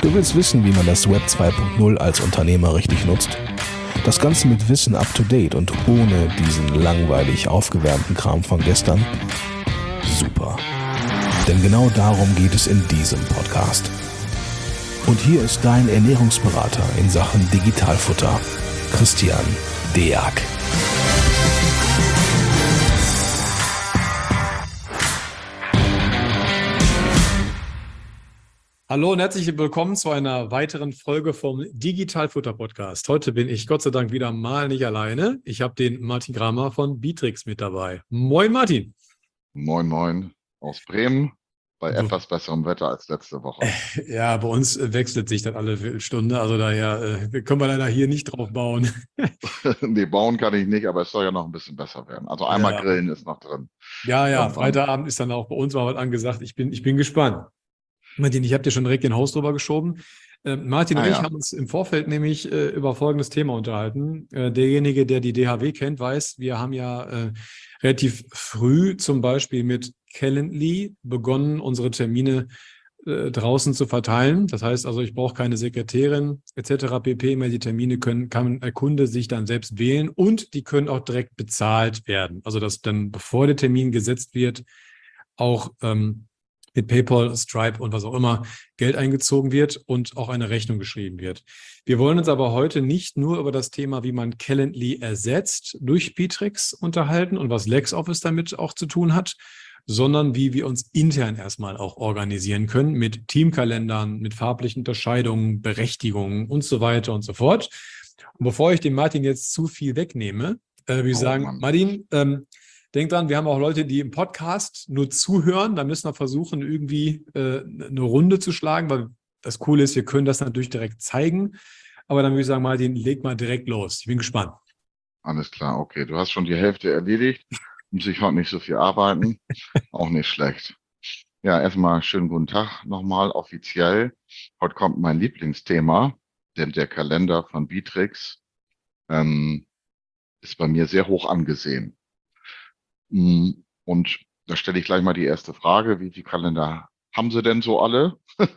Du willst wissen, wie man das Web 2.0 als Unternehmer richtig nutzt? Das Ganze mit Wissen up to date und ohne diesen langweilig aufgewärmten Kram von gestern? Super. Denn genau darum geht es in diesem Podcast. Und hier ist dein Ernährungsberater in Sachen Digitalfutter, Christian Deak. Hallo und herzlich willkommen zu einer weiteren Folge vom Digitalfutter Podcast. Heute bin ich Gott sei Dank wieder mal nicht alleine. Ich habe den Martin Kramer von Bietrex mit dabei. Moin Martin. Moin, moin aus Bremen, bei etwas besserem Wetter als letzte Woche. Ja, bei uns wechselt sich das alle Viertelstunde, also daher können wir leider hier nicht drauf bauen. Nee, bauen kann ich nicht, aber es soll ja noch ein bisschen besser werden. Also einmal Grillen ist noch drin. Ja, Irgendwann. Freitagabend ist dann auch bei uns mal was angesagt. Ich bin gespannt. Martin, ich habe dir schon direkt den Host drüber geschoben. Martin und ich haben uns im Vorfeld nämlich über folgendes Thema unterhalten. Derjenige, der die DHW kennt, weiß, wir haben ja relativ früh zum Beispiel mit Calendly begonnen, unsere Termine draußen zu verteilen. Das heißt also, ich brauche keine Sekretärin etc. pp. Mehr die Termine kann der Kunde sich dann selbst wählen und die können auch direkt bezahlt werden. Also dass dann, bevor der Termin gesetzt wird, auch mit PayPal, Stripe und was auch immer Geld eingezogen wird und auch eine Rechnung geschrieben wird. Wir wollen uns aber heute nicht nur über das Thema, wie man Calendly ersetzt, durch Bietrex unterhalten und was LexOffice damit auch zu tun hat, sondern wie wir uns intern erstmal auch organisieren können mit Teamkalendern, mit farblichen Unterscheidungen, Berechtigungen und so weiter und so fort. Und bevor ich dem Martin jetzt zu viel wegnehme, würde ich sagen, Martin, denk dran, wir haben auch Leute, die im Podcast nur zuhören. Da müssen wir versuchen, irgendwie eine Runde zu schlagen, weil das Coole ist, wir können das natürlich direkt zeigen. Aber dann würde ich sagen, Martin, leg mal direkt los. Ich bin gespannt. Alles klar, okay. Du hast schon die Hälfte erledigt. Muss ich heute nicht so viel arbeiten. Auch nicht schlecht. Ja, erstmal schönen guten Tag nochmal offiziell. Heute kommt mein Lieblingsthema, denn der Kalender von Bietrex ist bei mir sehr hoch angesehen. Und da stelle ich gleich mal die erste Frage. Wie viele Kalender haben Sie denn so alle?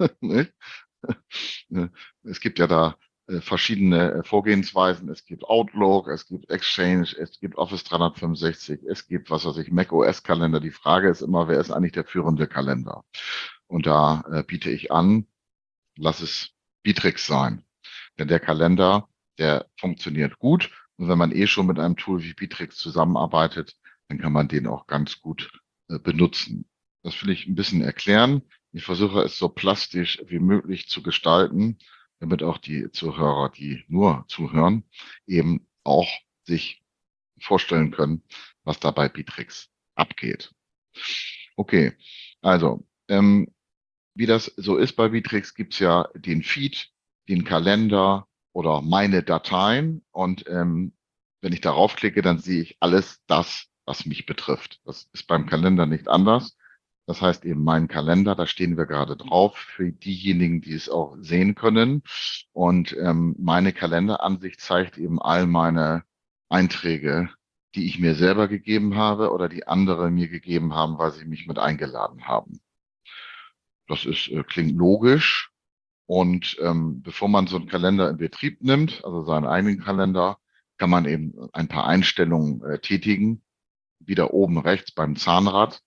Es gibt ja da verschiedene Vorgehensweisen. Es gibt Outlook, es gibt Exchange, es gibt Office 365, es gibt, was weiß ich, macOS-Kalender. Die Frage ist immer, wer ist eigentlich der führende Kalender? Und da biete ich an, lass es Bietrex sein. Denn der Kalender, der funktioniert gut. Und wenn man schon mit einem Tool wie Bietrex zusammenarbeitet, dann kann man den auch ganz gut benutzen. Das will ich ein bisschen erklären. Ich versuche es so plastisch wie möglich zu gestalten, damit auch die Zuhörer, die nur zuhören, eben auch sich vorstellen können, was da bei Bietrex abgeht. Okay, also wie das so ist bei Bietrex, gibt's ja den Feed, den Kalender oder meine Dateien. Und wenn ich darauf klicke, dann sehe ich alles das, was mich betrifft. Das ist beim Kalender nicht anders. Das heißt eben mein Kalender, da stehen wir gerade drauf für diejenigen, die es auch sehen können. Und meine Kalenderansicht zeigt eben all meine Einträge, die ich mir selber gegeben habe oder die andere mir gegeben haben, weil sie mich mit eingeladen haben. Das ist, klingt logisch. Und bevor man so einen Kalender in Betrieb nimmt, also seinen eigenen Kalender, kann man eben ein paar Einstellungen tätigen. Wieder oben rechts beim Zahnrad.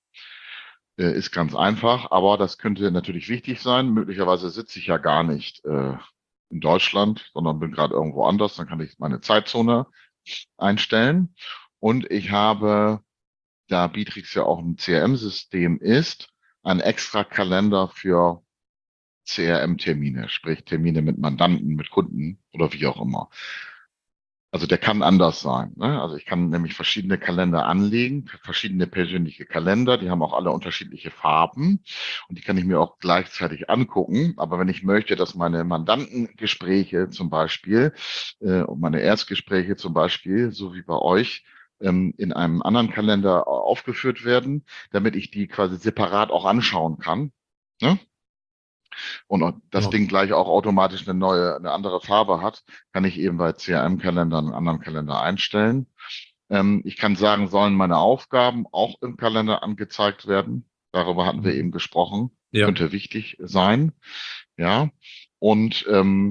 Ist ganz einfach, aber das könnte natürlich wichtig sein. Möglicherweise sitze ich ja gar nicht in Deutschland, sondern bin gerade irgendwo anders. Dann kann ich meine Zeitzone einstellen. Und ich habe, da Bietrex ja auch ein CRM-System ist, einen extra Kalender für CRM-Termine, sprich Termine mit Mandanten, mit Kunden oder wie auch immer. Also der kann anders sein. Ne? Also ich kann nämlich verschiedene Kalender anlegen, verschiedene persönliche Kalender, die haben auch alle unterschiedliche Farben und die kann ich mir auch gleichzeitig angucken. Aber wenn ich möchte, dass meine Mandantengespräche zum Beispiel und meine Erstgespräche zum Beispiel, so wie bei euch, in einem anderen Kalender aufgeführt werden, damit ich die quasi separat auch anschauen kann. Ne? Und das Ding gleich auch automatisch eine andere Farbe hat, kann ich eben bei CRM-Kalendern einen anderen Kalender einstellen. Ich kann sagen, sollen meine Aufgaben auch im Kalender angezeigt werden? Darüber hatten wir eben gesprochen. Ja. Könnte wichtig sein. Ja. Und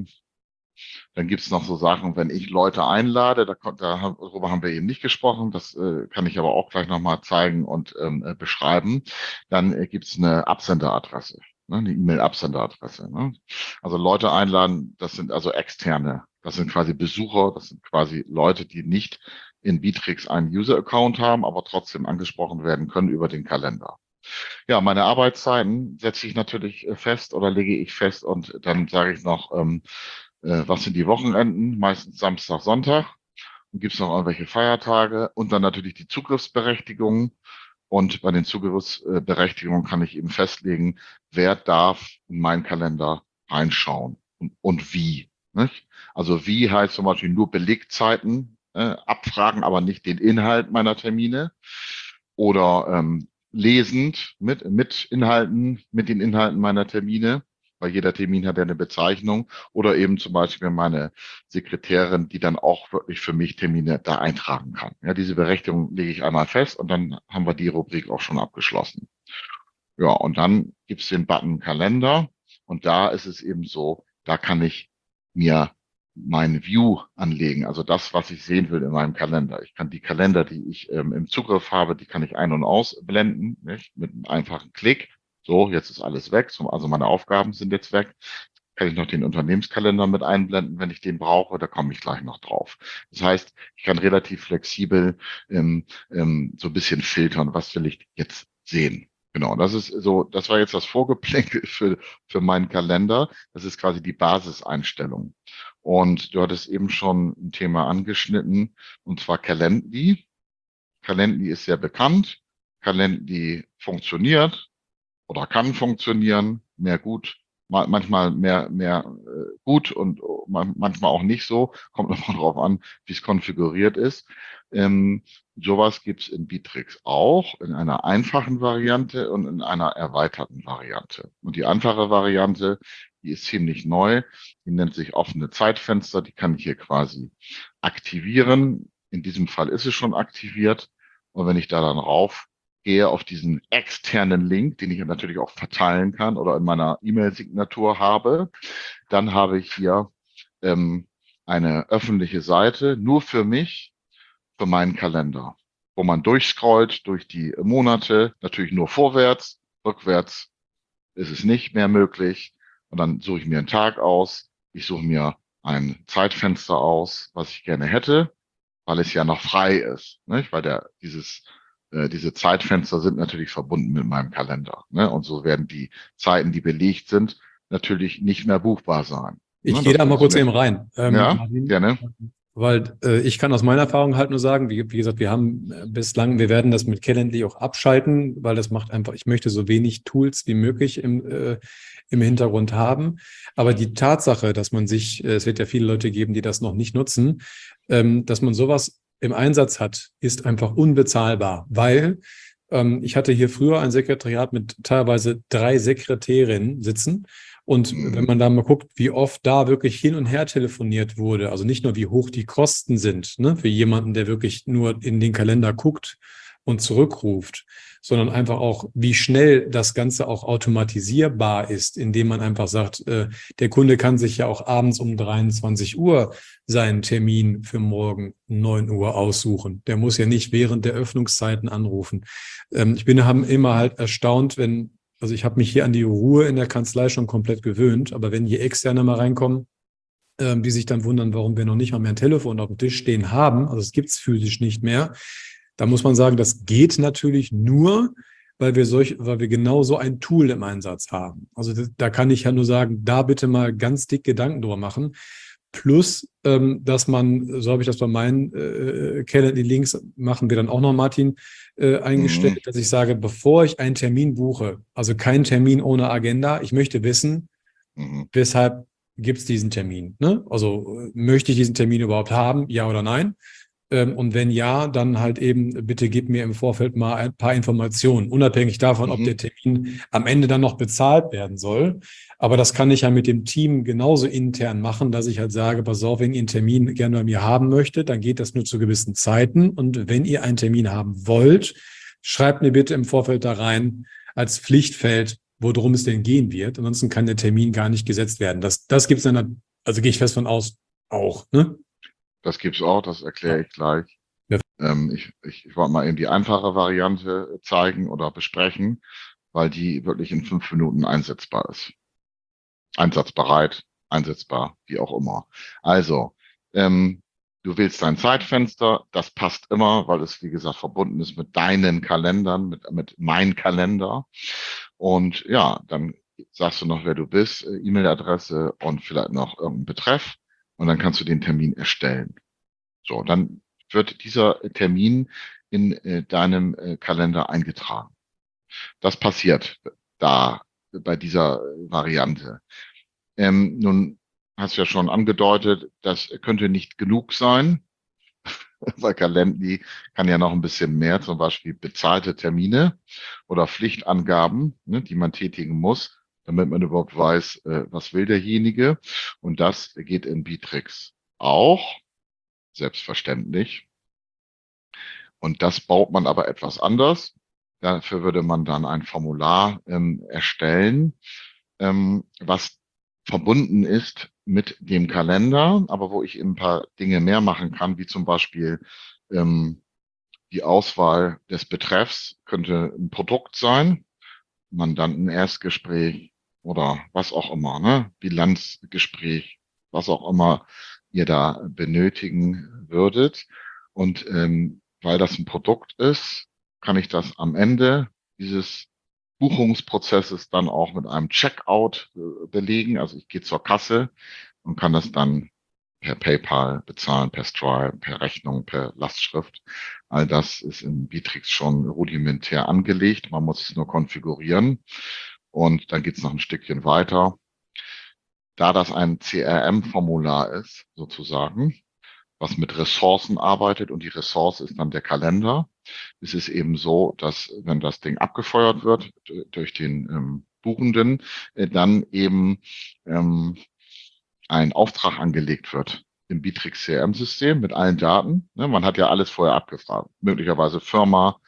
dann gibt's noch so Sachen, wenn ich Leute einlade, darüber haben wir eben nicht gesprochen, das kann ich aber auch gleich nochmal zeigen und beschreiben. Dann gibt's eine Absenderadresse, ne, eine E-Mail-Absenderadresse. Ne? Also Leute einladen, das sind also externe, das sind quasi Besucher, das sind quasi Leute, die nicht in Bittrex einen User-Account haben, aber trotzdem angesprochen werden können über den Kalender. Ja, meine Arbeitszeiten setze ich natürlich fest oder lege ich fest und dann sage ich noch, was sind die Wochenenden? Meistens Samstag, Sonntag. Dann gibt es noch irgendwelche Feiertage und dann natürlich die Zugriffsberechtigungen. Und bei den Zugriffsberechtigungen kann ich eben festlegen, wer darf in meinen Kalender reinschauen und wie. Nicht? Also wie heißt zum Beispiel nur Belegzeiten abfragen, aber nicht den Inhalt meiner Termine. Oder lesend mit Inhalten, mit den Inhalten meiner Termine, weil jeder Termin hat ja eine Bezeichnung, oder eben zum Beispiel meine Sekretärin, die dann auch wirklich für mich Termine da eintragen kann. Ja, diese Berechtigung lege ich einmal fest und dann haben wir die Rubrik auch schon abgeschlossen. Ja, und dann gibt's den Button Kalender und da ist es eben so, da kann ich mir mein View anlegen, also das, was ich sehen will in meinem Kalender. Ich kann die Kalender, die ich im Zugriff habe, die kann ich ein- und ausblenden, nicht? Mit einem einfachen Klick. So, jetzt ist alles weg. Also meine Aufgaben sind jetzt weg. Kann ich noch den Unternehmenskalender mit einblenden, wenn ich den brauche. Da komme ich gleich noch drauf. Das heißt, ich kann relativ flexibel so ein bisschen filtern, was will ich jetzt sehen. Genau, das ist so, das war jetzt das Vorgeplänkel für meinen Kalender. Das ist quasi die Basiseinstellung. Und du hattest eben schon ein Thema angeschnitten, und zwar Calendly. Calendly ist sehr bekannt. Calendly funktioniert oder kann funktionieren, mehr gut, manchmal mehr gut und manchmal auch nicht so. Kommt nochmal drauf an, wie es konfiguriert ist. Sowas gibt's in Bittrex auch, in einer einfachen Variante und in einer erweiterten Variante. Und die einfache Variante, die ist ziemlich neu. Die nennt sich offene Zeitfenster. Die kann ich hier quasi aktivieren. In diesem Fall ist es schon aktiviert. Und wenn ich da dann raufgehe auf diesen externen Link, den ich natürlich auch verteilen kann oder in meiner E-Mail-Signatur habe, dann habe ich hier eine öffentliche Seite nur für mich, für meinen Kalender, wo man durchscrollt durch die Monate, natürlich nur vorwärts, rückwärts ist es nicht mehr möglich. Und dann suche ich mir einen Tag aus, ich suche mir ein Zeitfenster aus, was ich gerne hätte, weil es ja noch frei ist, nicht? Weil diese Zeitfenster sind natürlich verbunden mit meinem Kalender, ne? Und so werden die Zeiten, die belegt sind, natürlich nicht mehr buchbar sein. Ich gehe da mal kurz eben rein. Ja, Martin, gerne. weil ich kann aus meiner Erfahrung halt nur sagen, wie gesagt, wir haben bislang, wir werden das mit Calendly auch abschalten, weil das macht einfach, ich möchte so wenig Tools wie möglich im Hintergrund haben. Aber die Tatsache, dass man sich, es wird ja viele Leute geben, die das noch nicht nutzen, dass man sowas im Einsatz hat, ist einfach unbezahlbar, weil ich hatte hier früher ein Sekretariat mit teilweise 3 Sekretärinnen sitzen. Und wenn man da mal guckt, wie oft da wirklich hin und her telefoniert wurde, also nicht nur wie hoch die Kosten sind, ne, für jemanden, der wirklich nur in den Kalender guckt und zurückruft, sondern einfach auch, wie schnell das Ganze auch automatisierbar ist, indem man einfach sagt, der Kunde kann sich ja auch abends um 23 Uhr seinen Termin für morgen 9 Uhr aussuchen. Der muss ja nicht während der Öffnungszeiten anrufen. Ich bin immer halt erstaunt, also ich habe mich hier an die Ruhe in der Kanzlei schon komplett gewöhnt, aber wenn hier Externe mal reinkommen, die sich dann wundern, warum wir noch nicht mal mehr ein Telefon auf dem Tisch stehen haben, also es gibt's physisch nicht mehr, da muss man sagen, das geht natürlich nur, weil wir genau so ein Tool im Einsatz haben. Also da kann ich ja nur sagen, da bitte mal ganz dick Gedanken drüber machen. Plus, dass man, so habe ich das bei meinen Calendly-Links, machen wir dann auch noch, Martin, eingestellt, dass ich sage, bevor ich einen Termin buche, also kein Termin ohne Agenda, ich möchte wissen, weshalb gibt es diesen Termin. Ne? Also möchte ich diesen Termin überhaupt haben, ja oder nein? Und wenn ja, dann halt eben, bitte gib mir im Vorfeld mal ein paar Informationen, unabhängig davon, ob der Termin am Ende dann noch bezahlt werden soll. Aber das kann ich ja mit dem Team genauso intern machen, dass ich halt sage, pass auf, wenn ihr einen Termin gerne bei mir haben möchtet, dann geht das nur zu gewissen Zeiten. Und wenn ihr einen Termin haben wollt, schreibt mir bitte im Vorfeld da rein als Pflichtfeld, worum es denn gehen wird. Ansonsten kann der Termin gar nicht gesetzt werden. Das gibt es dann, also gehe ich fest von aus, auch, ne? Das gibt's auch, das erkläre ich gleich. Ja. Ich wollte mal eben die einfache Variante zeigen oder besprechen, weil die wirklich in 5 Minuten einsetzbar ist. Einsatzbereit, einsetzbar, wie auch immer. Also, du wählst dein Zeitfenster, das passt immer, weil es, wie gesagt, verbunden ist mit deinen Kalendern, mit mein Kalender. Und ja, dann sagst du noch, wer du bist, E-Mail-Adresse und vielleicht noch irgendeinen Betreff. Und dann kannst du den Termin erstellen. So, dann wird dieser Termin in deinem Kalender eingetragen. Das passiert da bei dieser Variante. Nun hast du ja schon angedeutet, das könnte nicht genug sein, weil Calendly kann ja noch ein bisschen mehr, zum Beispiel bezahlte Termine oder Pflichtangaben, ne, die man tätigen muss, damit man überhaupt weiß, was will derjenige. Und das geht in Bittrex auch, selbstverständlich. Und das baut man aber etwas anders. Dafür würde man dann ein Formular erstellen, was verbunden ist mit dem Kalender, aber wo ich ein paar Dinge mehr machen kann, wie zum Beispiel die Auswahl des Betreffs könnte ein Produkt sein, Mandanten-Erstgespräch oder was auch immer, ne? Bilanzgespräch, was auch immer ihr da benötigen würdet. Und weil das ein Produkt ist, kann ich das am Ende dieses Buchungsprozesses dann auch mit einem Checkout belegen. Also ich gehe zur Kasse und kann das dann per PayPal bezahlen, per Stripe, per Rechnung, per Lastschrift. All das ist in Bittrex schon rudimentär angelegt. Man muss es nur konfigurieren und dann geht es noch ein Stückchen weiter. Da das ein CRM-Formular ist, sozusagen, was mit Ressourcen arbeitet und die Ressource ist dann der Kalender, ist es eben so, dass wenn das Ding abgefeuert wird durch den Buchenden, dann eben ein Auftrag angelegt wird im Bittrex CRM-System mit allen Daten. Ne, man hat ja alles vorher abgefragt, möglicherweise Firma,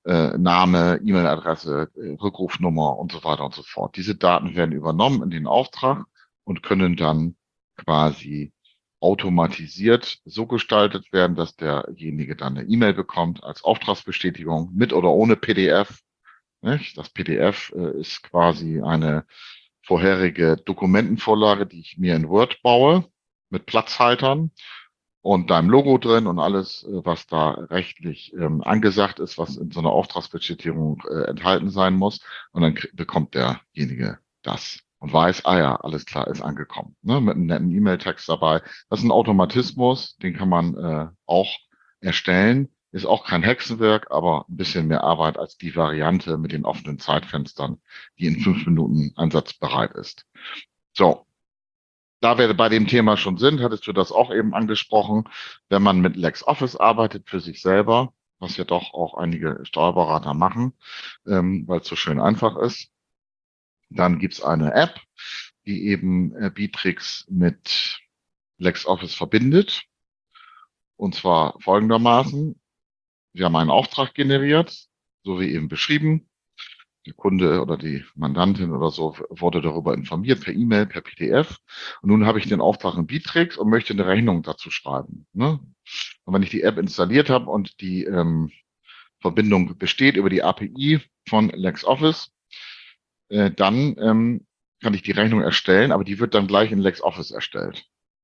Name, E-Mail-Adresse, Rückrufnummer und so weiter und so fort. Diese Daten werden übernommen in den Auftrag und können dann quasi automatisiert so gestaltet werden, dass derjenige dann eine E-Mail bekommt als Auftragsbestätigung mit oder ohne PDF. Nicht? Das PDF ist quasi eine vorherige Dokumentenvorlage, die ich mir in Word baue mit Platzhaltern und deinem Logo drin und alles, was da rechtlich angesagt ist, was in so einer Auftragsbestätigung enthalten sein muss. Und dann bekommt derjenige das und weiß, ah ja, alles klar, ist angekommen. Ne? Mit einem netten E-Mail-Text dabei. Das ist ein Automatismus, den kann man auch erstellen. Ist auch kein Hexenwerk, aber ein bisschen mehr Arbeit als die Variante mit den offenen Zeitfenstern, die in 5 Minuten einsatzbereit ist. So, da wir bei dem Thema schon sind, hattest du das auch eben angesprochen, wenn man mit LexOffice arbeitet für sich selber, was ja doch auch einige Steuerberater machen, weil es so schön einfach ist. Dann gibt's eine App, die eben Bittrex mit LexOffice verbindet. Und zwar folgendermaßen. Wir haben einen Auftrag generiert, so wie eben beschrieben. Der Kunde oder die Mandantin oder so wurde darüber informiert, per E-Mail, per PDF. Und nun habe ich den Auftrag in Bittrex und möchte eine Rechnung dazu schreiben. Ne? Und wenn ich die App installiert habe und die Verbindung besteht über die API von LexOffice, dann kann ich die Rechnung erstellen, aber die wird dann gleich in LexOffice erstellt.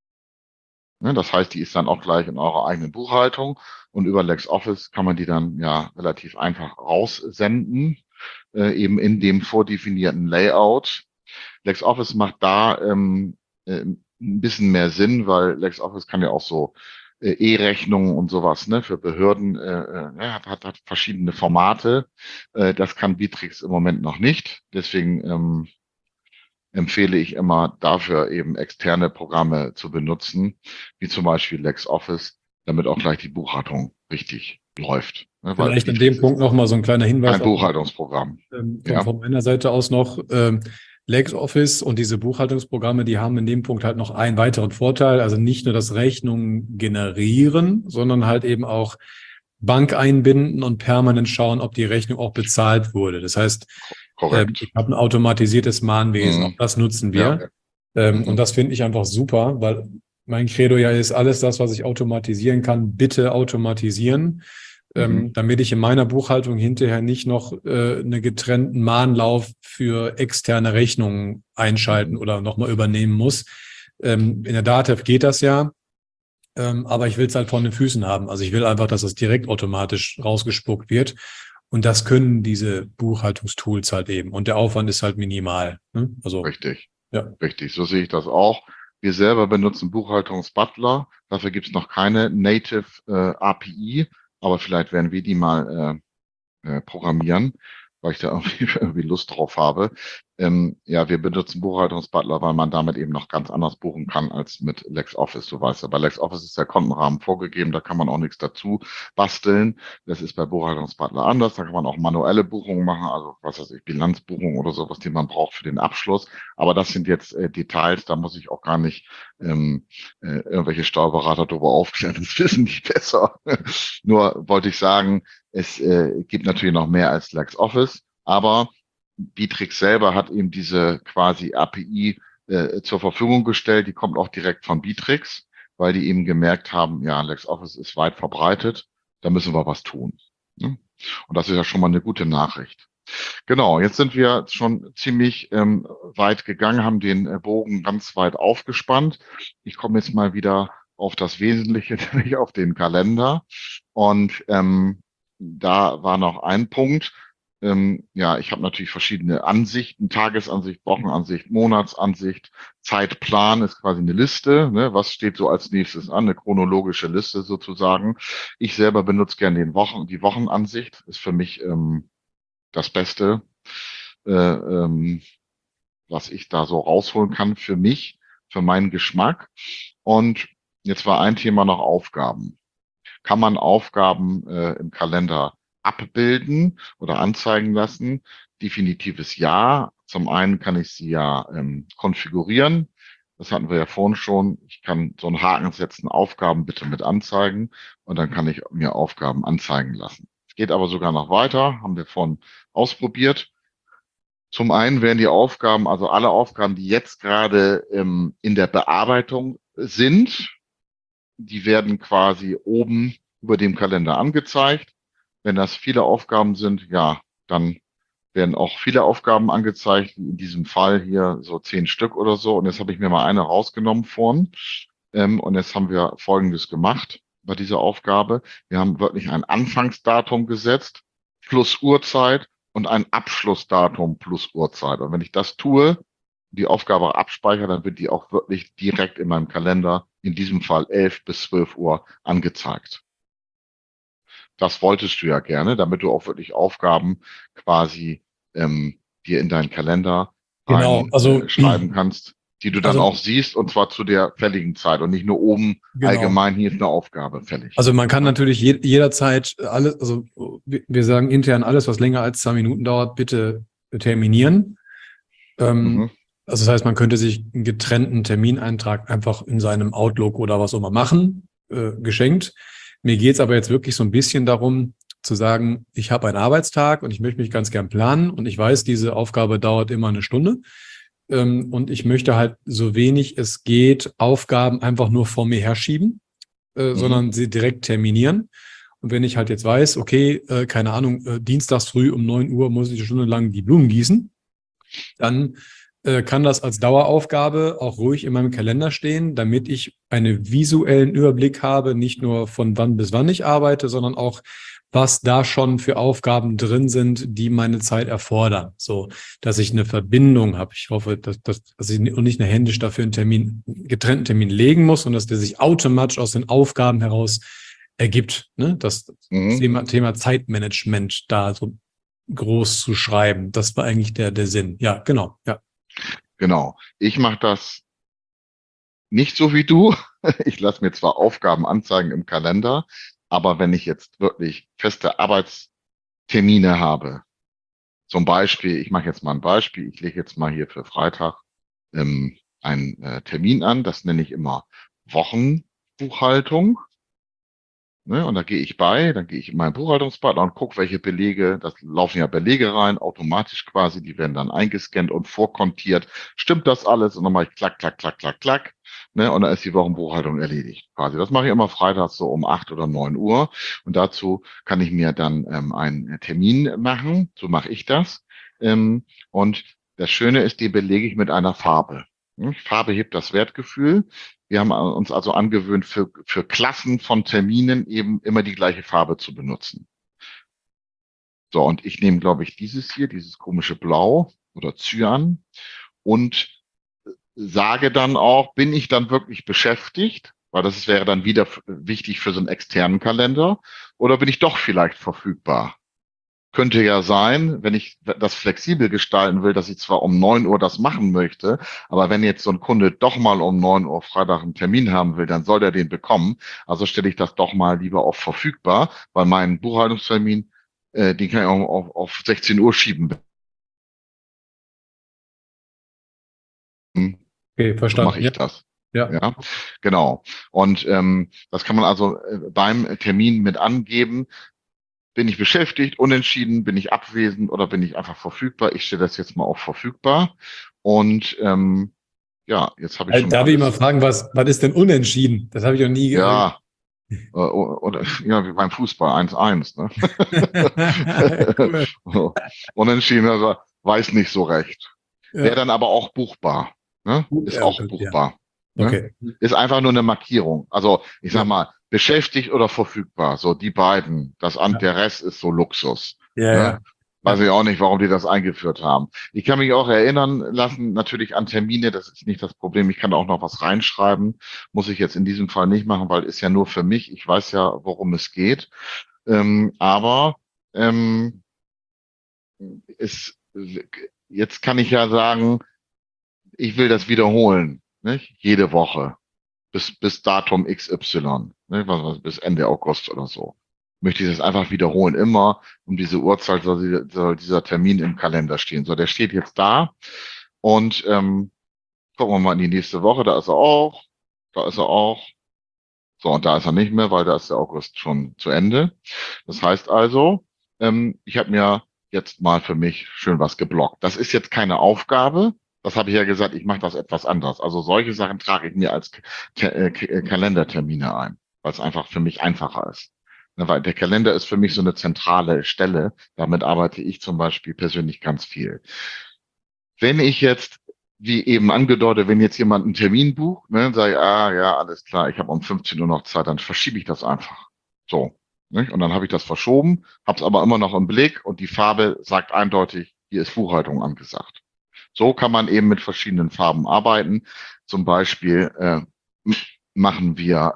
Ne, das heißt, die ist dann auch gleich in eurer eigenen Buchhaltung und über LexOffice kann man die dann ja relativ einfach raussenden, eben in dem vordefinierten Layout. LexOffice macht da ein bisschen mehr Sinn, weil LexOffice kann ja auch so E-Rechnungen und sowas, ne, für Behörden, hat verschiedene Formate. Das kann Bittrex im Moment noch nicht. Deswegen empfehle ich immer dafür eben externe Programme zu benutzen, wie zum Beispiel LexOffice, damit auch gleich die Buchhaltung richtig läuft. Ne, vielleicht an dem Punkt nochmal so ein kleiner Hinweis. Ein Buchhaltungsprogramm. Von meiner Seite aus noch, LexOffice und diese Buchhaltungsprogramme, die haben in dem Punkt halt noch einen weiteren Vorteil, also nicht nur das Rechnungen generieren, sondern halt eben auch Bank einbinden und permanent schauen, ob die Rechnung auch bezahlt wurde. Das heißt, Korrekt. Ich habe ein automatisiertes Mahnwesen, auch das nutzen wir. Und das finde ich einfach super, weil mein Credo ja ist, alles das, was ich automatisieren kann, bitte automatisieren, damit ich in meiner Buchhaltung hinterher nicht noch einen getrennten Mahnlauf für externe Rechnungen einschalten oder nochmal übernehmen muss. In der DATEV geht das ja, aber ich will es halt von den Füßen haben. Also ich will einfach, dass es direkt automatisch rausgespuckt wird. Und das können diese Buchhaltungstools halt eben. Und der Aufwand ist halt minimal. Ne? Also, Richtig. ja. Richtig, so sehe ich das auch. Wir selber benutzen Buchhaltungsbutler. Dafür gibt es noch keine Native API, aber vielleicht werden wir die mal programmieren, weil ich da irgendwie Lust drauf habe. Ja, wir benutzen Buchhaltungsbutler, weil man damit eben noch ganz anders buchen kann als mit LexOffice. Du weißt ja, bei LexOffice ist der Kontenrahmen vorgegeben, da kann man auch nichts dazu basteln. Das ist bei Buchhaltungsbutler anders. Da kann man auch manuelle Buchungen machen, also was weiß ich, Bilanzbuchungen oder sowas, die man braucht für den Abschluss. Aber das sind jetzt Details, da muss ich auch gar nicht irgendwelche Steuerberater darüber aufklären. Das wissen die besser. Nur wollte ich sagen, es gibt natürlich noch mehr als LexOffice, aber Bitrix selber hat eben diese quasi API zur Verfügung gestellt. Die kommt auch direkt von Bitrix, weil die eben gemerkt haben, ja, LexOffice ist weit verbreitet, da müssen wir was tun. Ne? Und das ist ja schon mal eine gute Nachricht. Genau, jetzt sind wir schon ziemlich weit gegangen, haben den Bogen ganz weit aufgespannt. Ich komme jetzt mal wieder auf das Wesentliche, nämlich auf den Kalender. Und da war noch ein Punkt. Ja, ich habe natürlich verschiedene Ansichten, Tagesansicht, Wochenansicht, Monatsansicht, Zeitplan ist quasi eine Liste, ne? Was steht so als nächstes an, eine chronologische Liste sozusagen. Ich selber benutze gerne die Wochenansicht, ist für mich das Beste, was ich da so rausholen kann für mich, für meinen Geschmack. Und jetzt war ein Thema noch Aufgaben. Kann man Aufgaben im Kalender abbilden oder anzeigen lassen? Definitives Ja. Zum einen kann ich sie ja konfigurieren. Das hatten wir ja vorhin schon. Ich kann so einen Haken setzen, Aufgaben bitte mit anzeigen, und dann kann ich mir Aufgaben anzeigen lassen. Es geht aber sogar noch weiter, haben wir vorhin ausprobiert. Zum einen werden die Aufgaben, also alle Aufgaben, die jetzt gerade in der Bearbeitung sind, die werden quasi oben über dem Kalender angezeigt. Wenn das viele Aufgaben sind, ja, dann werden auch viele Aufgaben angezeigt, wie in diesem Fall hier so 10 Stück oder so. Und jetzt habe ich mir mal eine rausgenommen vorhin. Und jetzt haben wir Folgendes gemacht bei dieser Aufgabe. Wir haben wirklich ein Anfangsdatum gesetzt plus Uhrzeit und ein Abschlussdatum plus Uhrzeit. Und wenn ich das tue, die Aufgabe abspeichere, dann wird die auch wirklich direkt in meinem Kalender, in diesem Fall 11 bis 12 Uhr, angezeigt. Das wolltest du ja gerne, damit du auch wirklich Aufgaben quasi dir in deinen Kalender schreiben kannst, die du dann auch siehst, und zwar zu der fälligen Zeit und nicht nur oben allgemein, hier ist eine Aufgabe fällig. Also man kann natürlich jederzeit alles, also wir sagen intern, alles, was länger als 2 Minuten dauert, bitte terminieren. Also das heißt, man könnte sich einen getrennten Termineintrag einfach in seinem Outlook oder was auch immer machen, geschenkt. Mir geht es aber jetzt wirklich so ein bisschen darum, zu sagen, ich habe einen Arbeitstag und ich möchte mich ganz gern planen und ich weiß, diese Aufgabe dauert immer 1 Stunde. Und ich möchte halt so wenig es geht Aufgaben einfach nur vor mir herschieben, sondern sie direkt terminieren. Und wenn ich halt jetzt weiß, okay, keine Ahnung, dienstags früh um 9 Uhr muss ich 1 Stunde lang die Blumen gießen, dann kann das als Daueraufgabe auch ruhig in meinem Kalender stehen, damit ich einen visuellen Überblick habe, nicht nur von wann bis wann ich arbeite, sondern auch, was da schon für Aufgaben drin sind, die meine Zeit erfordern. So, dass ich eine Verbindung habe. Ich hoffe, dass ich nicht eine händisch dafür einen getrennten Termin legen muss und dass der sich automatisch aus den Aufgaben heraus ergibt. Ne? Das Thema Zeitmanagement da so groß zu schreiben, das war eigentlich der Sinn. Ja, genau. Ja. Genau. Ich mache das nicht so wie du. Ich lasse mir zwar Aufgaben anzeigen im Kalender, aber wenn ich jetzt wirklich feste Arbeitstermine habe, zum Beispiel, ich mache jetzt mal ein Beispiel, ich lege jetzt mal hier für Freitag einen Termin an, das nenne ich immer Wochenbuchhaltung. Ne? Und da gehe ich dann gehe ich in meinen Buchhaltungspartner und gucke, welche Belege, das laufen ja Belege rein, automatisch quasi, die werden dann eingescannt und vorkontiert. Stimmt das alles? Und dann mache ich klack, klack, klack, klack, klack. Ne? Und dann ist die Wochenbuchhaltung erledigt quasi. Das mache ich immer freitags so um 8 oder 9 Uhr. Und dazu kann ich mir dann einen Termin machen. So mache ich das. Und das Schöne ist, die belege ich mit einer Farbe. Farbe hebt das Wertgefühl. Wir haben uns also angewöhnt, für Klassen von Terminen eben immer die gleiche Farbe zu benutzen. So, und ich nehme, glaube ich, dieses komische Blau oder Cyan und sage dann auch, bin ich dann wirklich beschäftigt? Weil das wäre dann wieder wichtig für so einen externen Kalender. Oder bin ich doch vielleicht verfügbar? Könnte ja sein, wenn ich das flexibel gestalten will, dass ich zwar um 9 Uhr das machen möchte, aber wenn jetzt so ein Kunde doch mal um 9 Uhr Freitag einen Termin haben will, dann soll der den bekommen. Also stelle ich das doch mal lieber auf verfügbar, weil meinen Buchhaltungstermin, den kann ich auch auf 16 Uhr schieben. Okay, So mache ich das. Ja, genau. Und das kann man also beim Termin mit angeben. Bin ich beschäftigt, unentschieden, bin ich abwesend oder bin ich einfach verfügbar? Ich stelle das jetzt mal auf verfügbar. Und ja, jetzt habe ich schon. Darf ich mal fragen, was ist denn unentschieden? Das habe ich noch nie gehört. Ja, oder ja, wie beim Fußball 1-1. Ne? Cool. Unentschieden, also weiß nicht so recht. Ja. Wäre dann aber auch buchbar. Ne? Ist auch buchbar. Ja. Okay. Ne? Ist einfach nur eine Markierung. Also ich sag mal, beschäftigt oder verfügbar, so die beiden. Der Rest ist so Luxus. Ja, ne? ja. Weiß ich auch nicht, warum die das eingeführt haben. Ich kann mich auch erinnern lassen, natürlich an Termine, das ist nicht das Problem. Ich kann auch noch was reinschreiben. Muss ich jetzt in diesem Fall nicht machen, weil ist ja nur für mich. Ich weiß ja, worum es geht. Jetzt kann ich ja sagen, ich will das wiederholen, nicht? Jede Woche. Bis Datum XY, ne? Bis Ende August oder so. Möchte ich das einfach wiederholen. Immer um diese Uhrzeit soll dieser Termin im Kalender stehen. So, der steht jetzt da. Und gucken wir mal in die nächste Woche. Da ist er auch. Da ist er auch. So, und da ist er nicht mehr, weil da ist der August schon zu Ende. Das heißt also, ich habe mir jetzt mal für mich schön was geblockt. Das ist jetzt keine Aufgabe. Das habe ich ja gesagt, ich mache das etwas anders. Also solche Sachen trage ich mir als Kalendertermine ein, weil es einfach für mich einfacher ist. Weil der Kalender ist für mich so eine zentrale Stelle. Damit arbeite ich zum Beispiel persönlich ganz viel. Wenn ich jetzt, wie eben angedeutet, wenn jetzt jemand einen Termin bucht, ne, sage ich, ja, alles klar, ich habe um 15 Uhr noch Zeit, dann verschiebe ich das einfach. So. Ne? Und dann habe ich das verschoben, habe es aber immer noch im Blick und die Farbe sagt eindeutig, hier ist Buchhaltung angesagt. So kann man eben mit verschiedenen Farben arbeiten. Zum Beispiel machen wir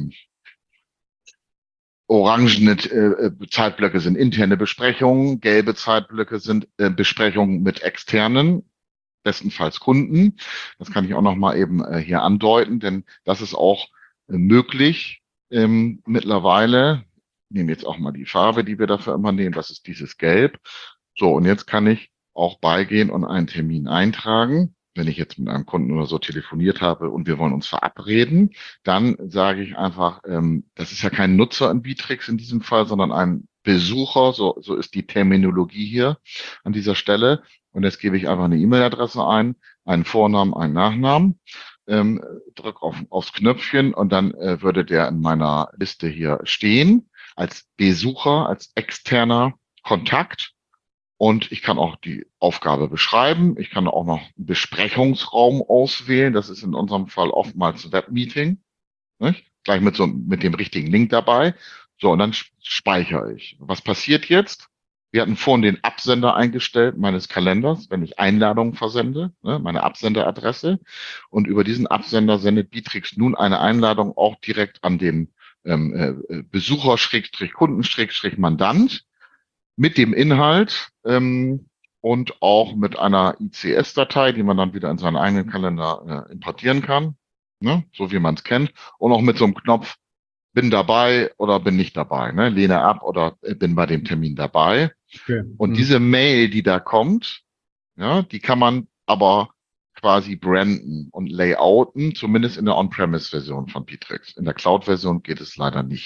orangene Zeitblöcke sind interne Besprechungen, gelbe Zeitblöcke sind Besprechungen mit externen, bestenfalls Kunden. Das kann ich auch noch mal eben hier andeuten, denn das ist auch möglich mittlerweile. Ich nehme jetzt auch mal die Farbe, die wir dafür immer nehmen. Das ist dieses Gelb. So, und jetzt kann ich auch beigehen und einen Termin eintragen. Wenn ich jetzt mit einem Kunden oder so telefoniert habe und wir wollen uns verabreden, dann sage ich einfach, das ist ja kein Nutzer in Bitrix in diesem Fall, sondern ein Besucher. So ist die Terminologie hier an dieser Stelle. Und jetzt gebe ich einfach eine E-Mail-Adresse ein, einen Vornamen, einen Nachnamen, drücke aufs Knöpfchen und dann würde der in meiner Liste hier stehen als Besucher, als externer Kontakt. Und ich kann auch die Aufgabe beschreiben. Ich kann auch noch einen Besprechungsraum auswählen. Das ist in unserem Fall oftmals ein Webmeeting. Nicht? Gleich mit dem richtigen Link dabei. So, und dann speichere ich. Was passiert jetzt? Wir hatten vorhin den Absender eingestellt meines Kalenders, wenn ich Einladungen versende, ne, meine Absenderadresse. Und über diesen Absender sendet Bitrix nun eine Einladung auch direkt an den Besucher, Kunden, Mandant. Mit dem Inhalt und auch mit einer ICS-Datei, die man dann wieder in seinen eigenen Kalender importieren kann, ne? So wie man es kennt. Und auch mit so einem Knopf, bin dabei oder bin nicht dabei, ne? Lehne ab oder bin bei dem Termin dabei. Okay. Und diese Mail, die da kommt, ja, die kann man aber quasi branden und layouten, zumindest in der On-Premise-Version von Bitrix. In der Cloud-Version geht es leider nicht.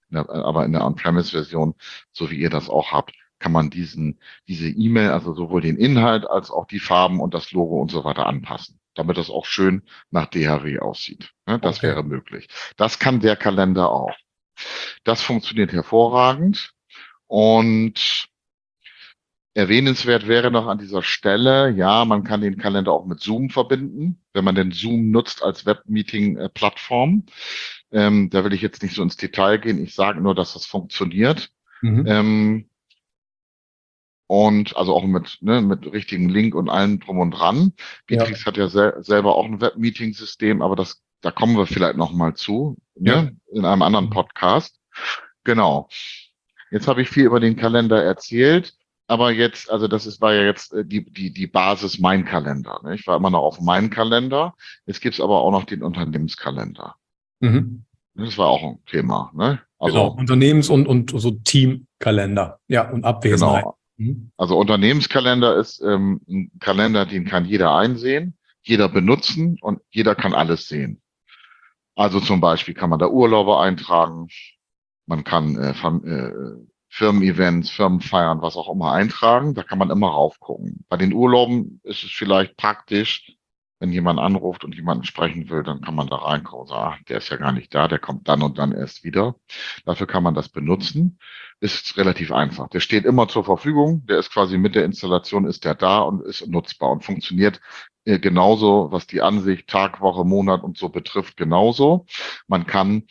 Aber in der On-Premise-Version, so wie ihr das auch habt, kann man diese E-Mail, also sowohl den Inhalt als auch die Farben und das Logo und so weiter anpassen, damit das auch schön nach DHW aussieht. Das wäre möglich. Das kann der Kalender auch. Das funktioniert hervorragend. Und erwähnenswert wäre noch an dieser Stelle, ja, man kann den Kalender auch mit Zoom verbinden, wenn man den Zoom nutzt als Webmeeting-Plattform. Da will ich jetzt nicht so ins Detail gehen. Ich sage nur, dass das funktioniert. Und also auch mit richtigen Link und allem drum und dran. Bitrix hat ja selber auch ein Webmeeting-System, aber da kommen wir vielleicht noch mal zu, in einem anderen Podcast. Genau. Jetzt habe ich viel über den Kalender erzählt, aber jetzt, also war ja jetzt die Basis Mein Kalender. Ne? Ich war immer noch auf Mein Kalender. Jetzt gibt's aber auch noch den Unternehmenskalender. Das war auch ein Thema. Ne? Also, genau, Unternehmens- und so Teamkalender. Ja, und Abwesenheit. Genau. Also Unternehmenskalender ist ein Kalender, den kann jeder einsehen, jeder benutzen und jeder kann alles sehen. Also zum Beispiel kann man da Urlaube eintragen, man kann Firmen-Events, Firmenfeiern, was auch immer eintragen, da kann man immer raufgucken. Bei den Urlauben ist es vielleicht praktisch, wenn jemand anruft und jemanden sprechen will, dann kann man da reinkommen und sagen, der ist ja gar nicht da, der kommt dann und dann erst wieder. Dafür kann man das benutzen. Ist relativ einfach. Der steht immer zur Verfügung. Der ist quasi mit der Installation ist der da und ist nutzbar und funktioniert genauso, was die Ansicht Tag, Woche, Monat und so betrifft, genauso. Man kann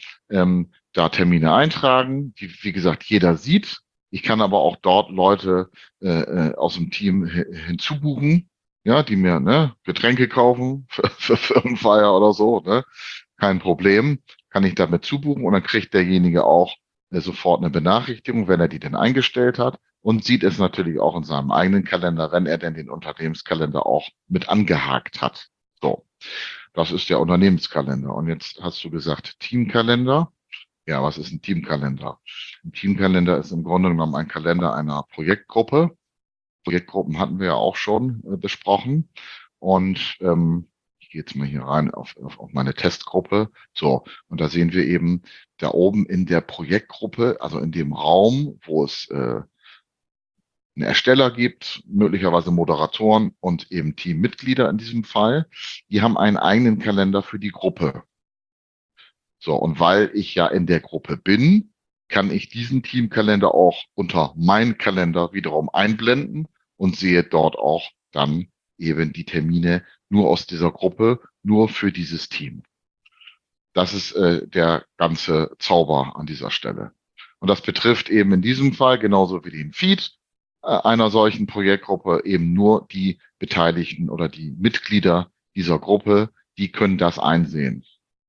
da Termine eintragen, die, wie gesagt, jeder sieht. Ich kann aber auch dort Leute aus dem Team hinzubuchen, ja, die mir Getränke kaufen für Firmenfeier oder so, ne? Kein Problem, kann ich damit zubuchen und dann kriegt derjenige auch sofort eine Benachrichtigung, wenn er die denn eingestellt hat und sieht es natürlich auch in seinem eigenen Kalender, wenn er denn den Unternehmenskalender auch mit angehakt hat. So, das ist der Unternehmenskalender. Und jetzt hast du gesagt Teamkalender. Ja, was ist ein Teamkalender? Ein Teamkalender ist im Grunde genommen ein Kalender einer Projektgruppe. Projektgruppen hatten wir ja auch schon besprochen. Und ich gehe jetzt mal hier rein auf meine Testgruppe. So, und da sehen wir eben da oben in der Projektgruppe, also in dem Raum, wo es einen Ersteller gibt, möglicherweise Moderatoren und eben Teammitglieder in diesem Fall, die haben einen eigenen Kalender für die Gruppe. So, und weil ich ja in der Gruppe bin, kann ich diesen Teamkalender auch unter meinen Kalender wiederum einblenden und sehe dort auch dann eben die Termine nur aus dieser Gruppe, nur für dieses Team. Das ist der ganze Zauber an dieser Stelle. Und das betrifft eben in diesem Fall genauso wie den Feed einer solchen Projektgruppe eben nur die Beteiligten oder die Mitglieder dieser Gruppe, die können das einsehen.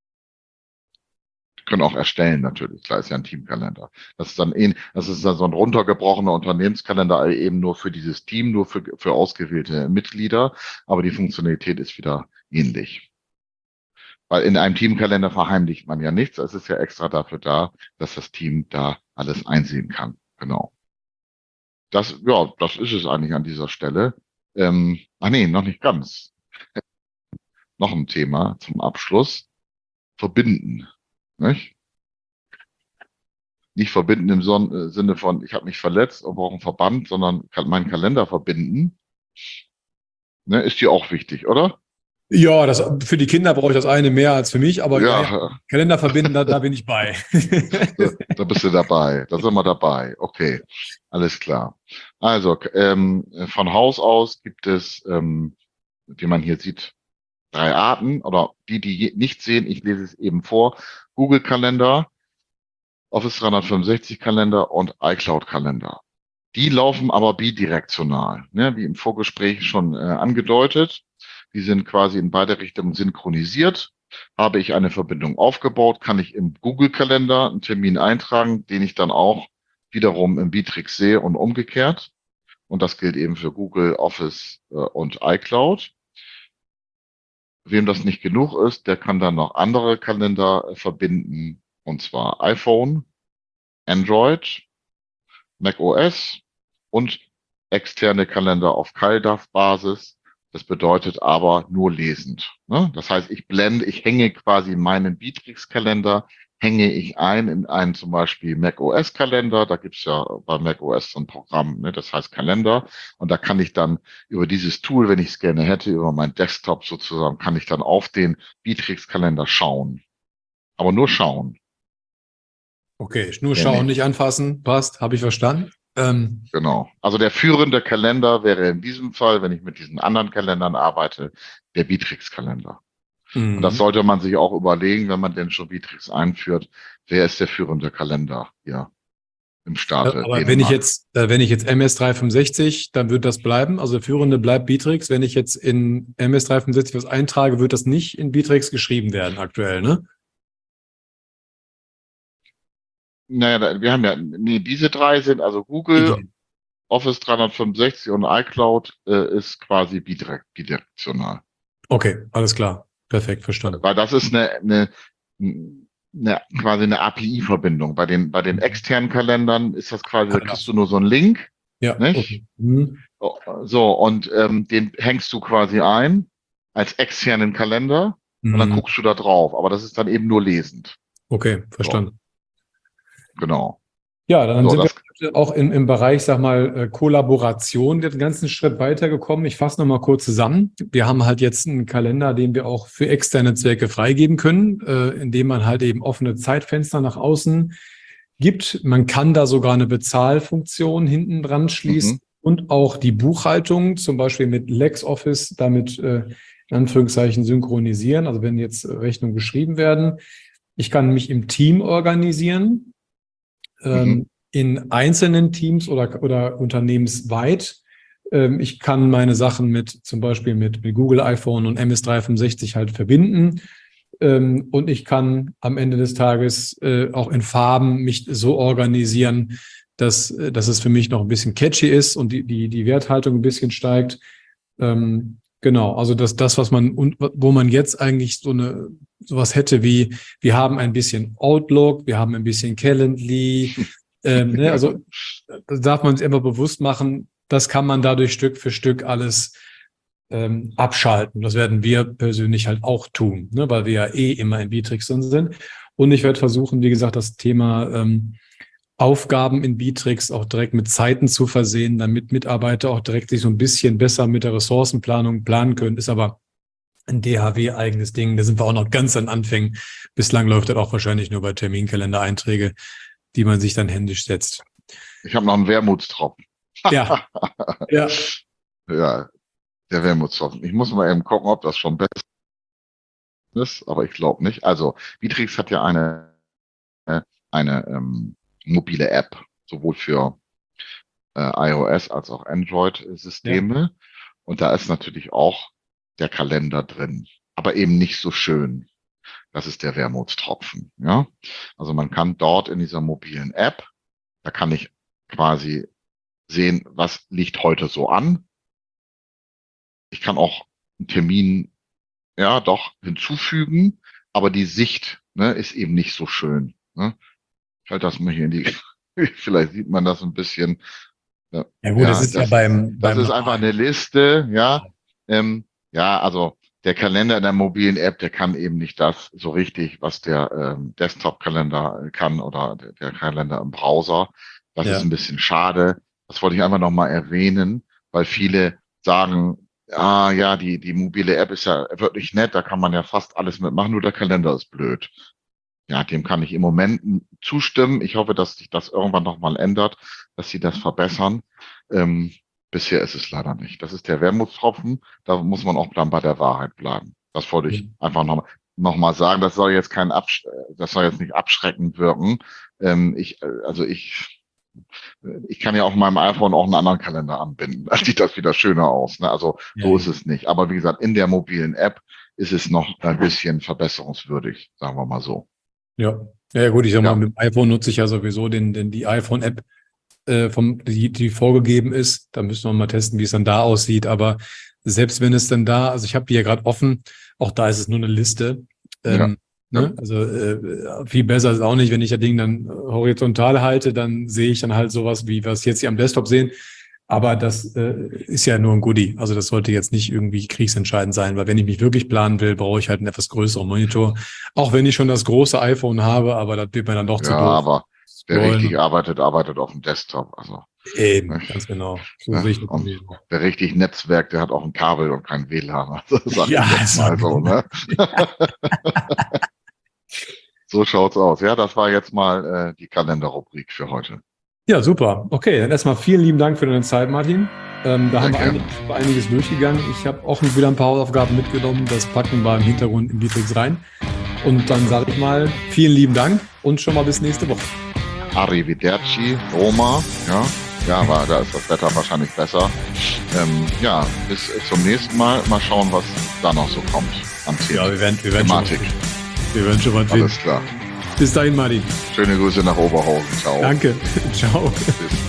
Können auch erstellen natürlich, klar ist ja ein Teamkalender. Das ist dann so ein runtergebrochener Unternehmenskalender eben nur für dieses Team, nur für ausgewählte Mitglieder, aber die Funktionalität ist wieder ähnlich. Weil in einem Teamkalender verheimlicht man ja nichts, es ist ja extra dafür da, dass das Team da alles einsehen kann. Genau. Das ist es eigentlich an dieser Stelle. Noch nicht ganz. Noch ein Thema zum Abschluss. Verbinden. Nicht verbinden im Sinne von, ich habe mich verletzt und brauche einen Verband, sondern kann meinen Kalender verbinden. Ne, ist dir auch wichtig, oder? Ja, für die Kinder brauche ich das eine mehr als für mich, aber Kalender verbinden, da bin ich bei. Da bist du dabei, da sind wir dabei. Okay, alles klar. Also von Haus aus gibt es, wie man hier sieht, 3 Arten, oder die nicht sehen, ich lese es eben vor: Google Kalender, Office 365 Kalender und iCloud Kalender. Die laufen aber bidirektional, ne, wie im Vorgespräch schon angedeutet. Die sind quasi in beide Richtungen synchronisiert. Habe ich eine Verbindung aufgebaut, kann ich im Google Kalender einen Termin eintragen, den ich dann auch wiederum im Bitrix sehe und umgekehrt. Und das gilt eben für Google, Office und iCloud. Wem das nicht genug ist, der kann dann noch andere Kalender verbinden, und zwar iPhone, Android, macOS und externe Kalender auf CalDAV-Basis. Das bedeutet aber nur lesend. Ne? Das heißt, ich hänge quasi meinen Bitrix-Kalender hänge ich ein in einen zum Beispiel macOS-Kalender. Da gibt's ja bei macOS so ein Programm, ne, das heißt Kalender. Und da kann ich dann über dieses Tool, wenn ich es gerne hätte, über meinen Desktop sozusagen, kann ich dann auf den Bitrix-Kalender schauen. Aber nur schauen. Okay, nur schauen, nicht anfassen. Passt, habe ich verstanden. Genau. Also der führende Kalender wäre in diesem Fall, wenn ich mit diesen anderen Kalendern arbeite, der Bitrix-Kalender. Und das sollte man sich auch überlegen, wenn man denn schon Bitrix einführt. Wer ist der führende Kalender hier im Staat? Aber wenn ich jetzt MS365, dann wird das bleiben. Also der führende bleibt Bitrix. Wenn ich jetzt in MS365 was eintrage, wird das nicht in Bitrix geschrieben werden aktuell, ne? Naja, wir haben ja, diese drei sind also Google, Office 365 und iCloud ist quasi bidirektional. Okay, alles klar. Perfekt, verstanden. Weil das ist quasi eine API-Verbindung. Bei den externen Kalendern ist das quasi, da kriegst du nur so einen Link. Ja. Nicht? Okay. So, und den hängst du quasi ein als externen Kalender und dann guckst du da drauf. Aber das ist dann eben nur lesend. Okay, verstanden. So. Genau. Ja, dann sind wir auch im Bereich, sag mal, Kollaboration den ganzen Schritt weitergekommen. Ich fasse nochmal kurz zusammen. Wir haben halt jetzt einen Kalender, den wir auch für externe Zwecke freigeben können, indem man halt eben offene Zeitfenster nach außen gibt. Man kann da sogar eine Bezahlfunktion hinten dran schließen und auch die Buchhaltung, zum Beispiel mit LexOffice, damit in Anführungszeichen synchronisieren. Also wenn jetzt Rechnungen geschrieben werden. Ich kann mich im Team organisieren. In einzelnen Teams oder unternehmensweit. Ich kann meine Sachen zum Beispiel mit Google iPhone und MS365 halt verbinden. Und ich kann am Ende des Tages auch in Farben mich so organisieren, dass es für mich noch ein bisschen catchy ist und die Werthaltung ein bisschen steigt. Genau, also das, wo man jetzt eigentlich sowas hätte wie, wir haben ein bisschen Outlook, wir haben ein bisschen Calendly, ne, also das darf man sich immer bewusst machen, das kann man dadurch Stück für Stück alles abschalten. Das werden wir persönlich halt auch tun, ne, weil wir ja immer in Bitrix drin sind. Und ich werde versuchen, wie gesagt, das Thema Aufgaben in Bitrix auch direkt mit Zeiten zu versehen, damit Mitarbeiter auch direkt sich so ein bisschen besser mit der Ressourcenplanung planen können. Ist aber ein DHW-eigenes Ding. Da sind wir auch noch ganz an Anfängen. Bislang läuft das auch wahrscheinlich nur bei Terminkalender-Einträge, die man sich dann händisch setzt. Ich habe noch einen Wermutstropfen. Ja. Ja. Ja, der Wermutstropfen. Ich muss mal eben gucken, ob das schon besser ist, aber ich glaube nicht. Also, Bitrix hat ja eine mobile App, sowohl für iOS als auch Android-Systeme. Ja. Und da ist natürlich auch der Kalender drin, aber eben nicht so schön. Das ist der Wermutstropfen. Ja? Also man kann dort in dieser mobilen App, da kann ich quasi sehen, was liegt heute so an. Ich kann auch einen Termin doch hinzufügen, aber die Sicht ist eben nicht so schön. Ne? Ich halte das mal hier in die, vielleicht sieht man das ein bisschen. Ja gut, das ist ja beim das ist einfach eine Liste, ja. Also der Kalender in der mobilen App, der kann eben nicht das so richtig, was der Desktop-Kalender kann oder der Kalender im Browser. Das ist ein bisschen schade. Das wollte ich einfach nochmal erwähnen, weil viele sagen, die mobile App ist ja wirklich nett, da kann man ja fast alles mitmachen, nur der Kalender ist blöd. Ja, dem kann ich im Moment zustimmen. Ich hoffe, dass sich das irgendwann nochmal ändert, dass sie das verbessern. Bisher ist es leider nicht. Das ist der Wermutstropfen. Da muss man auch dann bei der Wahrheit bleiben. Das wollte ich einfach nochmal sagen. Das soll jetzt nicht abschreckend wirken. Ich kann ja auf meinem iPhone auch einen anderen Kalender anbinden. Da sieht das wieder schöner aus. Ne? Also so ist es nicht. Aber wie gesagt, in der mobilen App ist es noch ein bisschen verbesserungswürdig, sagen wir mal so. Ja gut, ich sag mal, mit dem iPhone nutze ich ja sowieso die iPhone-App, die vorgegeben ist. Da müssen wir mal testen, wie es dann da aussieht. Aber selbst wenn es dann also ich habe die ja gerade offen, auch da ist es nur eine Liste. Ne? Also viel besser ist es auch nicht, wenn ich das Ding dann horizontal halte, dann sehe ich dann halt sowas, wie wir es jetzt hier am Desktop sehen. Aber das ist ja nur ein Goodie. Also das sollte jetzt nicht irgendwie kriegsentscheidend sein, weil wenn ich mich wirklich planen will, brauche ich halt einen etwas größeren Monitor. Auch wenn ich schon das große iPhone habe, aber das wird mir dann doch zu doof. Ja, aber wer richtig arbeitet auf dem Desktop. Also, eben, ne? ganz genau. So Ja, sehe ich das und auch. wer richtig Netzwerk, der hat auch ein Kabel und kein WLAN. Also, sag Ja, ich jetzt mal so, ne? So schaut's aus. Ja, das war jetzt mal die Kalenderrubrik für heute. Ja, super. Okay, dann erstmal vielen lieben Dank für deine Zeit, Martin. Da haben wir einiges durchgegangen. Ich habe auch wieder ein paar Hausaufgaben mitgenommen. Das packen wir im Hintergrund in Bitrix rein. Und dann sage ich mal, vielen lieben Dank und schon mal bis nächste Woche. Arrivederci, Roma. Ja, aber da ist das Wetter wahrscheinlich besser. Ja, bis zum nächsten Mal. Mal schauen, was da noch so kommt am Thema. Ja, wir werden Thematik. Wir werden schon mal finden. Alles klar. Bis dahin, Martin. Schöne Grüße nach Oberhausen. Ciao. Danke. Ciao. Tschüss.